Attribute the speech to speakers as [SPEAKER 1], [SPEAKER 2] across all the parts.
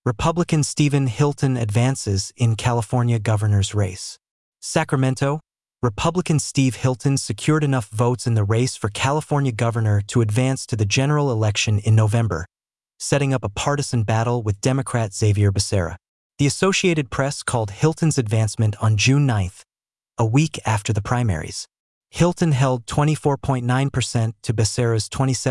[SPEAKER 1] Republican Stephen Hilton advances in California governor's race. Sacramento, Republican Steve Hilton secured enough votes in the race for California governor to advance to the general election in November, setting up a partisan battle with Democrat Xavier Becerra. The Associated Press called Hilton's advancement on June 9th, a week after the primaries. Hilton held 24.9% to Becerra's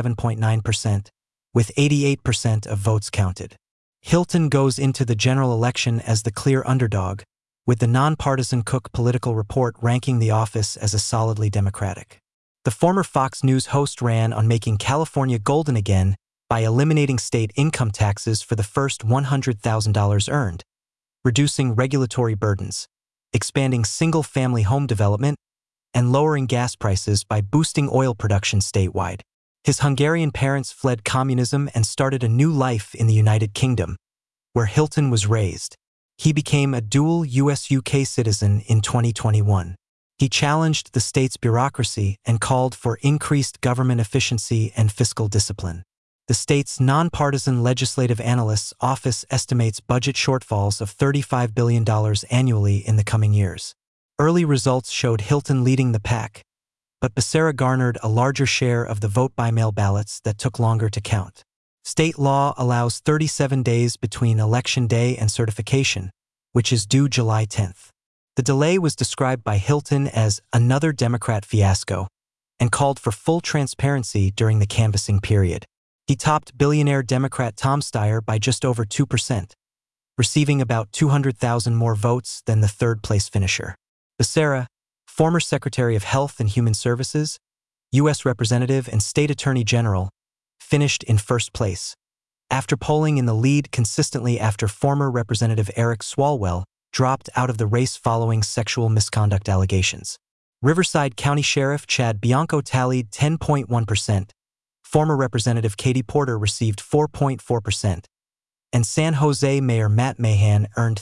[SPEAKER 1] 27.9%, with 88% of votes counted. Hilton goes into the general election as the clear underdog, with the nonpartisan Cook Political Report ranking the office as a solidly Democratic. The former Fox News host ran on making California golden again by eliminating state income taxes for the first $100,000 earned, reducing regulatory burdens, expanding single-family home development, and lowering gas prices by boosting oil production statewide. His Hungarian parents fled communism and started a new life in the United Kingdom, where Hilton was raised. He became a dual US-UK citizen in 2021. He challenged the state's bureaucracy and called for increased government efficiency and fiscal discipline. The state's nonpartisan Legislative Analyst's Office estimates budget shortfalls of $35 billion annually in the coming years. Early results showed Hilton leading the pack, but Becerra garnered a larger share of the vote-by-mail ballots that took longer to count. State law allows 37 days between Election Day and certification, which is due July 10th. The delay was described by Hilton as another Democrat fiasco and called for full transparency during the canvassing period. He topped billionaire Democrat Tom Steyer by just over 2%, receiving about 200,000 more votes than the third-place finisher. Becerra, former Secretary of Health and Human Services, U.S. Representative and State Attorney General, finished in first place, after polling in the lead consistently after former Representative Eric Swalwell dropped out of the race following sexual misconduct allegations. Riverside County Sheriff Chad Bianco tallied 10.1%, former Representative Katie Porter received 4.4%, and San Jose Mayor Matt Mahan earned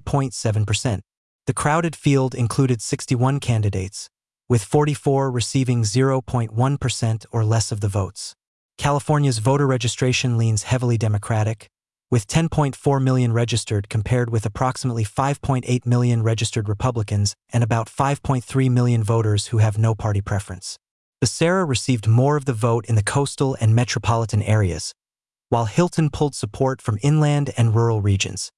[SPEAKER 1] 3.7%. The crowded field included 61 candidates, with 44 receiving 0.1% or less of the votes. California's voter registration leans heavily Democratic, with 10.4 million registered compared with approximately 5.8 million registered Republicans and about 5.3 million voters who have no party preference. Becerra received more of the vote in the coastal and metropolitan areas, while Hilton pulled support from inland and rural regions.